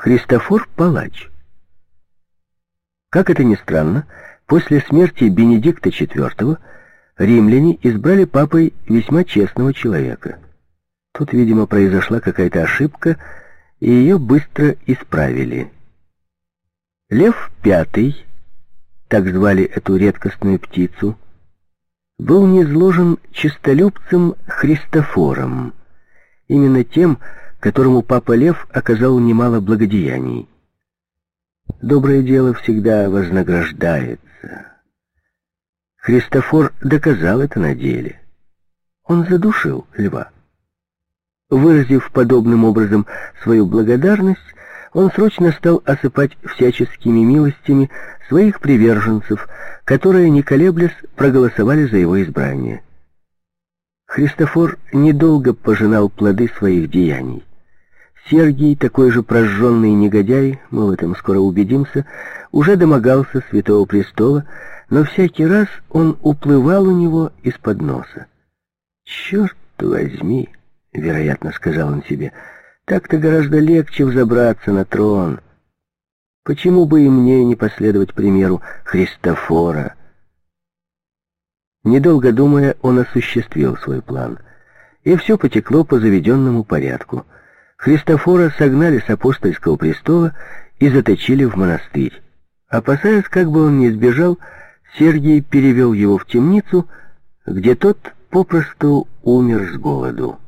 Христофор Палач. Как это ни странно, после смерти Бенедикта IV римляне избрали папой весьма честного человека. Тут, видимо, произошла какая-то ошибка, и ее быстро исправили. Лев V, так звали эту редкостную птицу, был низложен честолюбцем Христофором, именно тем, которому папа Лев оказал немало благодеяний. Доброе дело всегда вознаграждается. Христофор доказал это на деле. Он задушил льва. Выразив подобным образом свою благодарность, он срочно стал осыпать всяческими милостями своих приверженцев, которые, не колеблясь, проголосовали за его избрание. Христофор недолго пожинал плоды своих деяний. Сергий, такой же прожженный негодяй, мы в этом скоро убедимся, уже домогался Святого Престола, но всякий раз он уплывал у него из-под носа. «Черт возьми!» — вероятно, сказал он себе, — «так-то гораздо легче взобраться на трон. Почему бы и мне не последовать примеру Христофора?» Недолго думая, он осуществил свой план, и все потекло по заведенному порядку. Христофора согнали с апостольского престола и заточили в монастырь. Опасаясь, как бы он не сбежал, Сергий перевел его в темницу, где тот попросту умер с голоду.